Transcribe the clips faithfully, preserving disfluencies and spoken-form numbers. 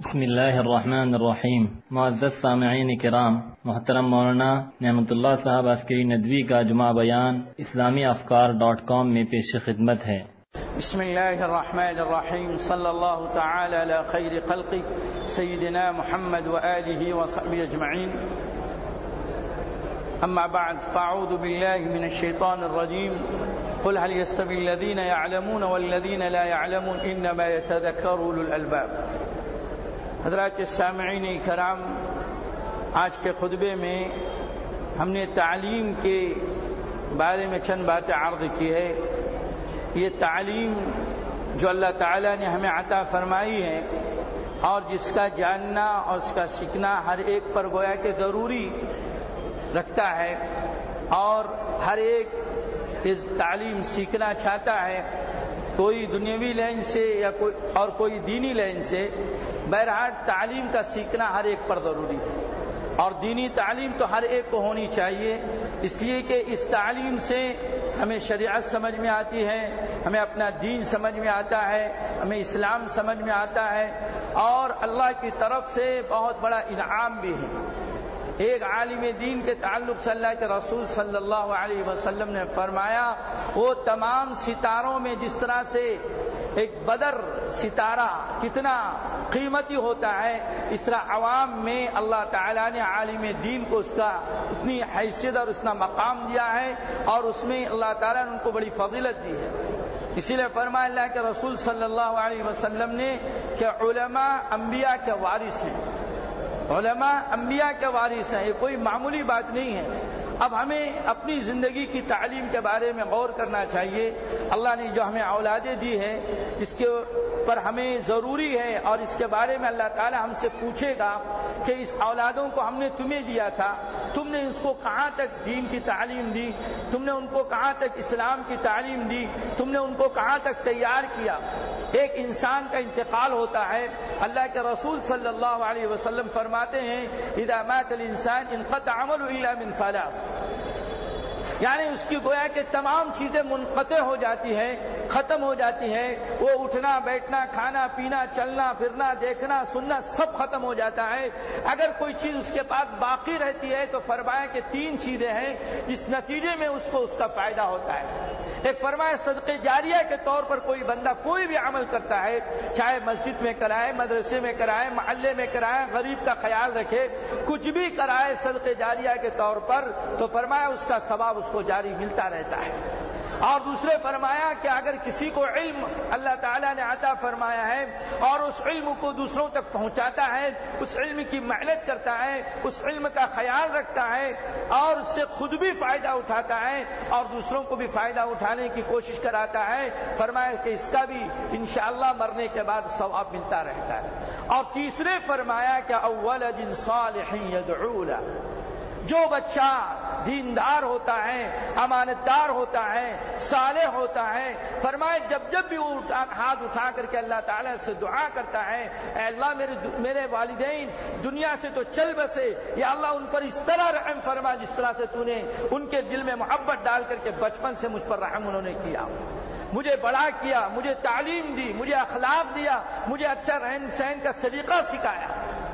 بسم اللہ الرحمن الرحیم۔ معزز سامعین کرام، محترم مولانا نعمت اللہ صاحب عسکری ندوی کا جمعہ بیان اسلامی افکار ڈاٹ کام میں پیش خدمت ہے۔ بسم اللہ الرحمن الرحیم، صلی اللہ تعالی علی خیر خلقہ سیدنا محمد وآلہ وصحبہ اجمعین، اما بعد فاعوذ باللہ من الشیطان الرجیم، قل هل يستوي الذين يعلمون والذين لا يعلمون انما يتذكر اولو الالباب۔ حضرات سامعین کرام، آج کے خطبے میں ہم نے تعلیم کے بارے میں چند باتیں عرض کی ہے۔ یہ تعلیم جو اللہ تعالیٰ نے ہمیں عطا فرمائی ہے اور جس کا جاننا اور اس کا سیکھنا ہر ایک پر گویا کہ ضروری رکھتا ہے، اور ہر ایک اس تعلیم سیکھنا چاہتا ہے، کوئی دنیاوی لین سے یا کوئی اور کوئی دینی لین سے۔ بہرحال تعلیم کا سیکھنا ہر ایک پر ضروری ہے، اور دینی تعلیم تو ہر ایک کو ہونی چاہیے، اس لیے کہ اس تعلیم سے ہمیں شریعت سمجھ میں آتی ہے، ہمیں اپنا دین سمجھ میں آتا ہے، ہمیں اسلام سمجھ میں آتا ہے، اور اللہ کی طرف سے بہت بڑا انعام بھی ہے۔ ایک عالم دین کے تعلق سے اللہ کے رسول صلی اللہ علیہ وسلم نے فرمایا، وہ تمام ستاروں میں جس طرح سے ایک بدر ستارہ کتنا قیمتی ہوتا ہے، اس طرح عوام میں اللہ تعالیٰ نے عالم دین کو اس کا اتنی حیثیت اور اتنا مقام دیا ہے، اور اس میں اللہ تعالیٰ نے ان کو بڑی فضیلت دی ہے۔ اسی لیے فرمایا اللہ کے رسول صلی اللہ علیہ وسلم نے کہ علماء انبیاء کے وارث ہیں، علماء انبیاء کے وارث ہیں، یہ کوئی معمولی بات نہیں ہے۔ اب ہمیں اپنی زندگی کی تعلیم کے بارے میں غور کرنا چاہیے۔ اللہ نے جو ہمیں اولادیں دی ہے، اس کے پر ہمیں ضروری ہے، اور اس کے بارے میں اللہ تعالی ہم سے پوچھے گا کہ اس اولادوں کو ہم نے تمہیں دیا تھا، تم نے اس کو کہاں تک دین کی تعلیم دی، تم نے ان کو کہاں تک اسلام کی تعلیم دی، تم نے ان کو کہاں تک تیار کیا۔ ایک انسان کا انتقال ہوتا ہے، اللہ کے رسول صلی اللہ علیہ وسلم فرماتے ہیں اذا مات الانسان انقطع عمله الا من ثلاث، یعنی اس کی گویا کہ تمام چیزیں منقطع ہو جاتی ہیں، ختم ہو جاتی ہیں، وہ اٹھنا بیٹھنا کھانا پینا چلنا پھرنا دیکھنا سننا سب ختم ہو جاتا ہے۔ اگر کوئی چیز اس کے پاس باقی رہتی ہے تو فرمایا کہ تین چیزیں ہیں جس نتیجے میں اس کو اس کا فائدہ ہوتا ہے۔ ایک فرمایا صدقے جاریہ کے طور پر کوئی بندہ کوئی بھی عمل کرتا ہے، چاہے مسجد میں کرائے، مدرسے میں کرائے، محلے میں کرائے، غریب کا خیال رکھے، کچھ بھی کرائے صدقے جاریہ کے طور پر، تو فرمایا اس کا ثواب اس کو جاری ملتا رہتا ہے۔ اور دوسرے فرمایا کہ اگر کسی کو علم اللہ تعالیٰ نے عطا فرمایا ہے اور اس علم کو دوسروں تک پہنچاتا ہے، اس علم کی محنت کرتا ہے، اس علم کا خیال رکھتا ہے، اور اس سے خود بھی فائدہ اٹھاتا ہے اور دوسروں کو بھی فائدہ اٹھانے کی کوشش کراتا ہے، فرمایا کہ اس کا بھی انشاءاللہ مرنے کے بعد ثواب ملتا رہتا ہے۔ اور تیسرے فرمایا کہ اولد صالح یدعو له، جو بچہ دیندار ہوتا ہے، امانت دار ہوتا ہے، صالح ہوتا ہے، فرمائے جب جب بھی وہ ہاتھ اٹھا کر کے اللہ تعالیٰ سے دعا کرتا ہے، اے اللہ میرے میرے والدین دنیا سے تو چل بسے، یا اللہ ان پر اس طرح رحم فرما جس طرح سے تو نے ان کے دل میں محبت ڈال کر کے بچپن سے مجھ پر رحم انہوں نے کیا، مجھے بڑا کیا، مجھے تعلیم دی، مجھے اخلاق دیا، مجھے اچھا رہن سہن کا سلیقہ سکھایا۔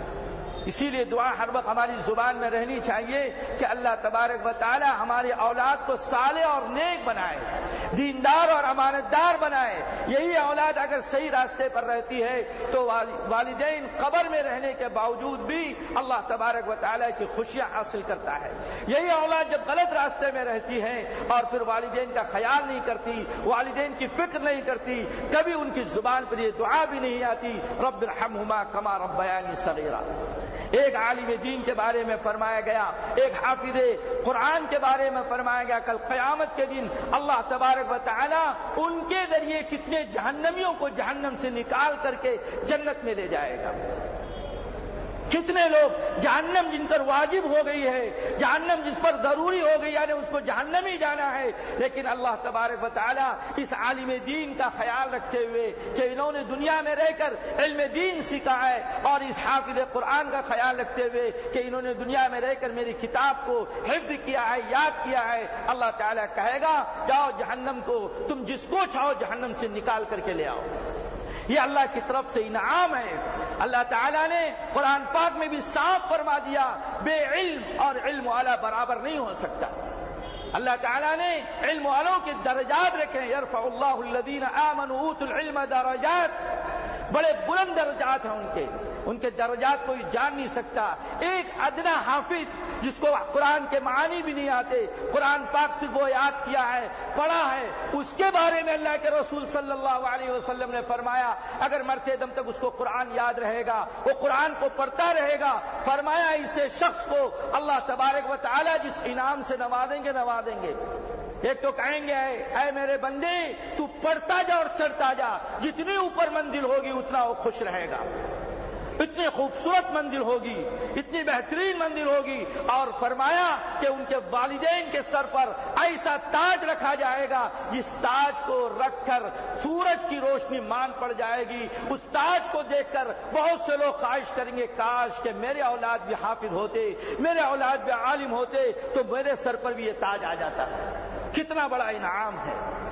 اسی لیے دعا ہر وقت ہماری زبان میں رہنی چاہیے کہ اللہ تبارک و تعالی ہماری اولاد کو صالح اور نیک بنائے، دیندار اور امانت دار بنائے۔ یہی اولاد اگر صحیح راستے پر رہتی ہے تو والدین قبر میں رہنے کے باوجود بھی اللہ تبارک و تعالی کی خوشیاں حاصل کرتا ہے۔ یہی اولاد جب غلط راستے میں رہتی ہے اور پھر والدین کا خیال نہیں کرتی، والدین کی فکر نہیں کرتی، کبھی ان کی زبان پر یہ دعا بھی نہیں آتی رب ارحمہما کما ربیانی صغیرا۔ ایک عالم دین کے بارے میں فرمایا گیا، ایک حافظ قرآن کے بارے میں فرمایا گیا، کل قیامت کے دن اللہ تبارک و تعالی ان کے ذریعے کتنے جہنمیوں کو جہنم سے نکال کر کے جنت میں لے جائے گا۔ کتنے لوگ جہنم جن پر واجب ہو گئی ہے، جہنم جس پر ضروری ہو گئی، یعنی اس کو جہنم ہی جانا ہے، لیکن اللہ تبارک و تعالی اس عالم دین کا خیال رکھتے ہوئے کہ انہوں نے دنیا میں رہ کر علم دین سیکھا ہے، اور اس حافظ قرآن کا خیال رکھتے ہوئے کہ انہوں نے دنیا میں رہ کر میری کتاب کو حفظ کیا ہے، یاد کیا ہے، اللہ تعالی کہے گا جاؤ جہنم کو تم جس کو چاہو جہنم سے نکال کر کے لے آؤ۔ یہ اللہ کی طرف سے انعام ہے. اللہ تعالیٰ نے قرآن پاک میں بھی صاف فرما دیا بے علم اور علم والا برابر نہیں ہو سکتا. اللہ تعالیٰ نے علم والوں کے درجات رکھے. یرفع اللہ الذین آمنوا اوتوا العلم درجات. بڑے بلند درجات ہیں ان کے ان کے درجات کوئی جان نہیں سکتا. ایک ادنا حافظ جس کو قرآن کے معانی بھی نہیں آتے, قرآن پاک سے وہ یاد کیا ہے, پڑھا ہے, اس کے بارے میں اللہ کے رسول صلی اللہ علیہ وسلم نے فرمایا اگر مرتے دم تک اس کو قرآن یاد رہے گا, وہ قرآن کو پڑھتا رہے گا, فرمایا اسے شخص کو اللہ تبارک و تعالی جس انعام سے نوازیں گے نوازیں گے. ایک تو کہیں گے اے میرے بندے تو پڑھتا جا اور چڑھتا جا, جتنی اوپر منزل ہوگی اتنا وہ خوش رہے گا, اتنی خوبصورت منزل ہوگی, اتنی بہترین منزل ہوگی. اور فرمایا کہ ان کے والدین کے سر پر ایسا تاج رکھا جائے گا جس تاج کو رکھ کر سورج کی روشنی مان پڑ جائے گی. اس تاج کو دیکھ کر بہت سے لوگ خواہش کریں گے کاش کہ میرے اولاد بھی حافظ ہوتے, میرے اولاد بھی عالم ہوتے تو میرے سر پر بھی یہ تاج آ جاتا. کتنا بڑا انعام ہے.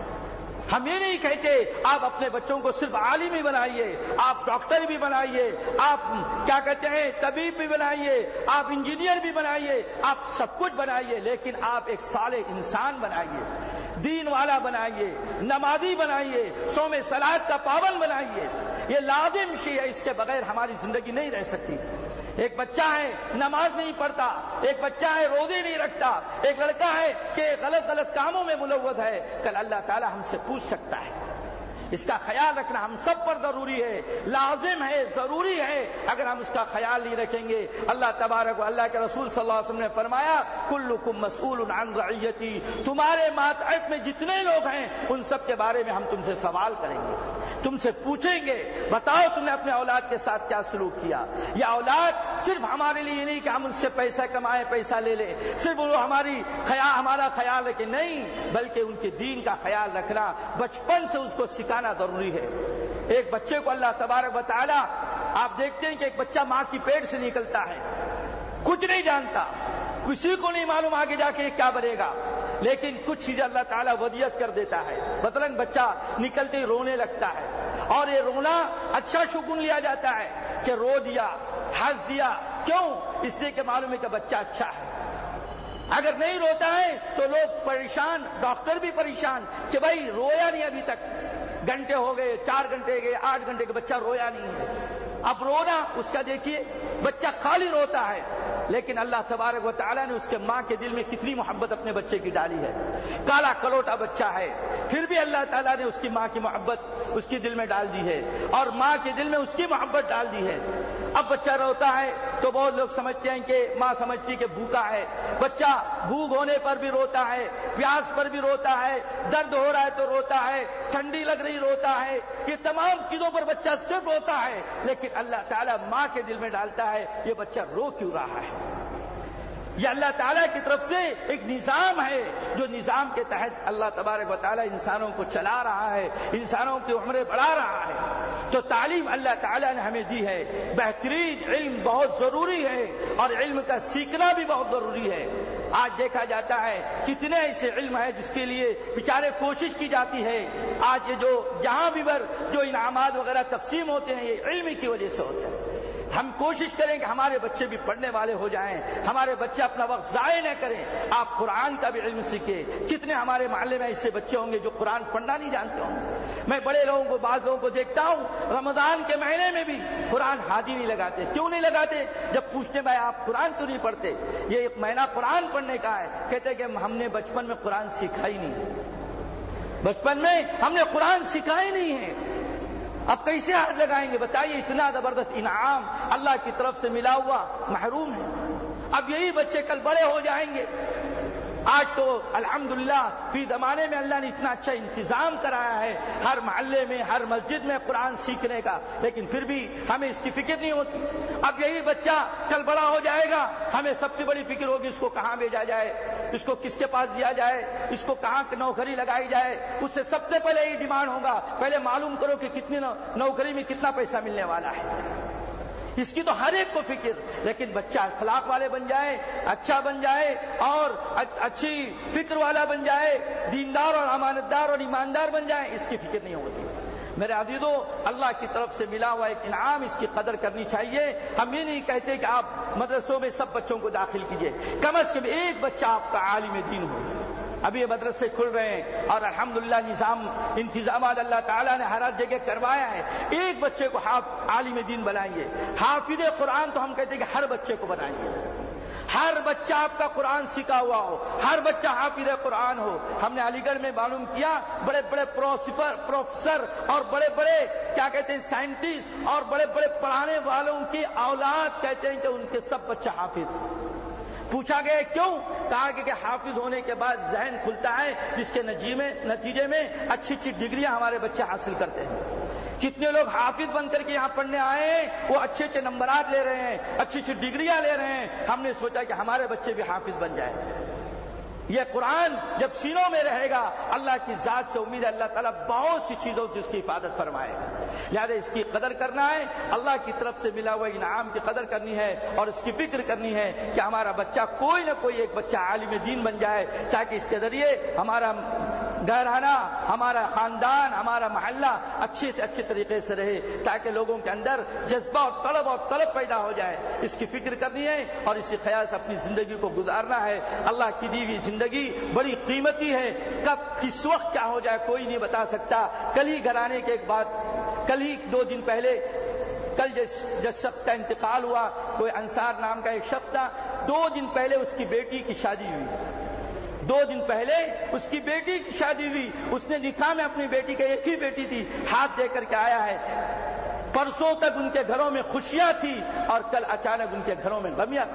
ہم یہ نہیں کہتے آپ اپنے بچوں کو صرف عالم ہی بنائیے, آپ ڈاکٹر بھی بنائیے, آپ کیا کہتے ہیں طبیب بھی بنائیے, آپ انجینئر بھی بنائیے, آپ سب کچھ بنائیے, لیکن آپ ایک صالح انسان بنائیے, دین والا بنائیے, نمازی بنائیے, صوم صلاۃ کا پابند بنائیے. یہ لازم شی ہے, اس کے بغیر ہماری زندگی نہیں رہ سکتی. ایک بچہ ہے نماز نہیں پڑھتا, ایک بچہ ہے روزے نہیں رکھتا, ایک لڑکا ہے کہ غلط غلط کاموں میں ملوث ہے, کل اللہ تعالی ہم سے پوچھ سکتا ہے. اس کا خیال رکھنا ہم سب پر ضروری ہے, لازم ہے, ضروری ہے. اگر ہم اس کا خیال نہیں رکھیں گے, اللہ تبارک و اللہ کے رسول صلی اللہ علیہ وسلم نے فرمایا کلکم مسئول عن رعیتی, تمہارے ماتحت میں جتنے لوگ ہیں ان سب کے بارے میں ہم تم سے سوال کریں گے, تم سے پوچھیں گے بتاؤ تم نے اپنے اولاد کے ساتھ کیا سلوک کیا. یہ اولاد صرف ہمارے لیے نہیں کہ ہم ان سے پیسہ کمائیں, پیسہ لے لیں, صرف وہ ہماری خیال ہمارا خیال رکھے, نہیں, بلکہ ان کے دین کا خیال رکھنا بچپن سے اس کو سکھانا ضروری ہے. ایک بچے کو اللہ تبارک و تعالی, آپ دیکھتے ہیں کہ ایک بچہ ماں کی پیٹ سے نکلتا ہے, کچھ نہیں جانتا, کسی کو نہیں معلوم آگے جا کے کیا بنے گا, لیکن کچھ چیزیں اللہ تعالیٰ ودیت کر دیتا ہے. مثلاً بچہ نکلتے ہی رونے لگتا ہے, اور یہ رونا اچھا شگون لیا جاتا ہے کہ رو دیا, ہنس دیا. کیوں؟ اس لیے کہ معلوم ہے کہ بچہ اچھا ہے. اگر نہیں روتا ہے تو لوگ پریشان, ڈاکٹر بھی پریشان کہ بھائی رویا نہیں ابھی تک, گھنٹے ہو گئے, چار گھنٹے گئے, آٹھ گھنٹے کے, بچہ رویا نہیں ہے. اب رونا اس کا دیکھیے, بچہ خالی روتا ہے, لیکن اللہ تبارک و تعالیٰ نے اس کے ماں کے دل میں کتنی محبت اپنے بچے کی ڈالی ہے. کالا کلوٹا بچہ ہے, پھر بھی اللہ تعالیٰ نے اس کی ماں کی محبت اس کی دل میں ڈال دی ہے, اور ماں کے دل میں اس کی محبت ڈال دی ہے. اب بچہ روتا ہے تو بہت لوگ سمجھتے ہیں کہ ماں سمجھتی کہ بھوکا ہے. بچہ بھوک ہونے پر بھی روتا ہے, پیاس پر بھی روتا ہے, درد ہو رہا ہے تو روتا ہے, ٹھنڈی لگ رہی روتا ہے. یہ تمام چیزوں پر بچہ صرف روتا ہے, لیکن اللہ تعالیٰ ماں کے دل میں ڈالتا ہے یہ بچہ رو کیوں رہا ہے. یہ اللہ تعالیٰ کی طرف سے ایک نظام ہے, جو نظام کے تحت اللہ تبارک و تعالیٰ انسانوں کو چلا رہا ہے, انسانوں کی عمریں بڑھا رہا ہے. تو تعلیم اللہ تعالیٰ نے ہمیں دی ہے, بہترین علم بہت ضروری ہے, اور علم کا سیکھنا بھی بہت ضروری ہے. آج دیکھا جاتا ہے کتنے ایسے علم ہے جس کے لیے بیچارے کوشش کی جاتی ہے. آج یہ جو جہاں بھی بر جو انعامات وغیرہ تقسیم ہوتے ہیں یہ علم کی وجہ سے ہوتے ہیں. ہم کوشش کریں کہ ہمارے بچے بھی پڑھنے والے ہو جائیں, ہمارے بچے اپنا وقت ضائع نہ کریں. آپ قرآن کا بھی علم سیکھیں. کتنے ہمارے محلے میں ایسے بچے ہوں گے جو قرآن پڑھنا نہیں جانتے ہوں گے. میں بڑے لوگوں کو, بعض لوگوں کو دیکھتا ہوں رمضان کے مہینے میں بھی قرآن ہاتھ ہی نہیں لگاتے. کیوں نہیں لگاتے؟ جب پوچھتے بھائی آپ قرآن کیوں نہیں پڑھتے, یہ ایک مہینہ قرآن پڑھنے کا ہے. کہتے کہ ہم نے بچپن میں قرآن سیکھا ہی نہیں, بچپن میں ہم نے قرآن سیکھا ہی نہیں ہے. اب کیسے ہاتھ لگائیں گے بتائیے؟ اتنا زبردست انعام اللہ کی طرف سے ملا ہوا محروم ہے. اب یہی بچے کل بڑے ہو جائیں گے. آج تو الحمدللہ فی زمانے میں اللہ نے اتنا اچھا انتظام کرایا ہے ہر محلے میں, ہر مسجد میں قرآن سیکھنے کا, لیکن پھر بھی ہمیں اس کی فکر نہیں ہوتی. اب یہی بچہ کل بڑا ہو جائے گا, ہمیں سب سے بڑی فکر ہوگی اس کو کہاں بھیجا جائے, اس کو کس کے پاس دیا جائے, اس کو کہاں نوکری لگائی جائے. اس سے سب سے پہلے یہ ڈیمانڈ ہوگا پہلے معلوم کرو کہ کتنی نوکری میں کتنا پیسہ ملنے والا ہے. اس کی تو ہر ایک کو فکر, لیکن بچہ اخلاق والے بن جائے, اچھا بن جائے, اور اچھی فکر والا بن جائے, دیندار اور امانت دار اور ایماندار بن جائے, اس کی فکر نہیں ہوتی. میرے عزیزو، اللہ کی طرف سے ملا ہوا ایک انعام، اس کی قدر کرنی چاہیے۔ ہم یہ نہیں کہتے کہ آپ مدرسوں میں سب بچوں کو داخل کیجیے، کم از کم ایک بچہ آپ کا عالم دین ہو۔ ابھی یہ مدرسے کھل رہے ہیں اور الحمدللہ نظام انتظامات اللہ تعالیٰ نے ہر جگہ کروایا ہے، ایک بچے کو عالم دین بنائیے۔ حافظ قرآن تو ہم کہتے ہیں کہ ہر بچے کو بنائیے، ہر بچہ آپ کا قرآن سیکھا ہوا ہو، ہر بچہ حافظ قرآن ہو۔ ہم نے علی گڑھ میں معلوم کیا، بڑے بڑے پروفیسر اور بڑے بڑے کیا کہتے ہیں سائنٹسٹ اور بڑے بڑے پڑھانے والوں کی اولاد کہتے ہیں کہ ان کے سب بچہ حافظ۔ پوچھا گیا کیوں؟ کہا کہ حافظ ہونے کے بعد ذہن کھلتا ہے، جس کے نتیجے میں اچھی اچھی ڈگریاں ہمارے بچے حاصل کرتے ہیں۔ کتنے لوگ حافظ بن کر کے یہاں پڑھنے آئے ہیں، وہ اچھے اچھے نمبرات لے رہے ہیں، اچھی اچھی ڈگریاں لے رہے ہیں۔ ہم نے سوچا کہ ہمارے بچے بھی حافظ بن جائیں۔ یہ قرآن جب سینوں میں رہے گا، اللہ کی ذات سے امید ہے اللہ تعالیٰ بہت سی چیزوں سے اس کی حفاظت فرمائے گا۔ لہذا اس کی قدر کرنا ہے، اللہ کی طرف سے ملا ہوا انعام کی قدر کرنی ہے اور اس کی فکر کرنی ہے کہ ہمارا بچہ کوئی نہ کوئی ایک بچہ عالم دین بن جائے، تاکہ اس کے ذریعے ہمارا گھرانہ، ہمارا خاندان، ہمارا محلہ اچھے سے اچھے طریقے سے رہے، تاکہ لوگوں کے اندر جذبہ اور طلب اور طلب پیدا ہو جائے۔ اس کی فکر کرنی ہے اور اسی خیال سے اپنی زندگی کو گزارنا ہے۔ اللہ کی دی ہوئی زندگی بڑی قیمتی ہے، کب کس وقت کیا ہو جائے کوئی نہیں بتا سکتا۔ کل ہی گھرانے کے ایک بات، کل ہی دو دن پہلے کل جس شخص کا انتقال ہوا، کوئی انصار نام کا ایک شخص تھا، دو دن پہلے اس کی بیٹی کی شادی ہوئی، دو دن پہلے اس کی بیٹی کی شادی ہوئی۔ اس نے نکاح میں اپنی بیٹی کا، ایک ہی بیٹی تھی، ہاتھ دے کر کے آیا ہے۔ پرسوں تک ان کے گھروں میں خوشیاں تھی اور کل اچانک ان کے گھروں میں غمیاں۔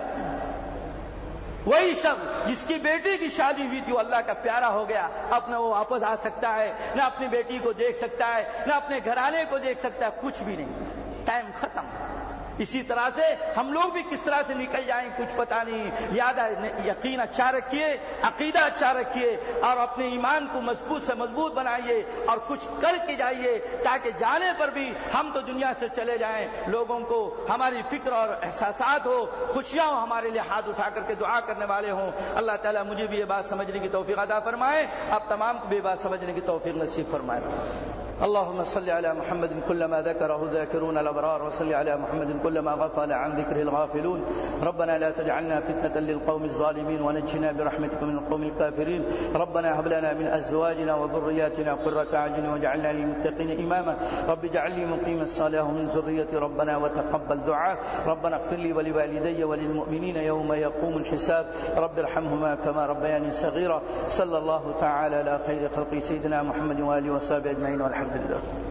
وہی شخص جس کی بیٹی کی شادی ہوئی تھی وہ اللہ کا پیارا ہو گیا، اب نہ وہ واپس آ سکتا ہے، نہ اپنی بیٹی کو دیکھ سکتا ہے، نہ اپنے گھرانے کو دیکھ سکتا ہے، کچھ بھی نہیں، ٹائم ختم۔ اسی طرح سے ہم لوگ بھی کس طرح سے نکل جائیں کچھ پتا نہیں۔ یاد یقین اچھا رکھیے، عقیدہ اچھا رکھیے اور اپنے ایمان کو مضبوط سے مضبوط بنائیے اور کچھ کر کے جائیے، تاکہ جانے پر بھی ہم تو دنیا سے چلے جائیں، لوگوں کو ہماری فکر اور احساسات ہو، خوشیاں ہو، ہمارے لیے ہاتھ اٹھا کر کے دعا کرنے والے ہوں۔ اللہ تعالیٰ مجھے بھی یہ بات سمجھنے کی توفیق عطا فرمائے، اب تمام کو بھی یہ بات سمجھنے کی توفیق نصیب فرمائے۔ اللهم صل على محمد كلما ذكره ذاكرون الأبرار، وصل على محمد كلما غفل عن ذكره الغافلون. ربنا لا تجعلنا فتنة للقوم الظالمين ونجنا برحمتك من القوم الكافرين. ربنا هب لنا من أزواجنا وذرياتنا قرة أعين واجعلنا للمتقين إماما. رب اجعل لي مقيم الصلاة ومن ذريتي ربنا وتقبل دعاء. ربنا اغفر لي ولوالدي وللمؤمنين يوم يقوم الحساب. رب ارحمهما كما ربياني صغيرا. صلى الله تعالى على خير خلق سيدنا محمد وآله وصحبه أجمعين والحمد لله.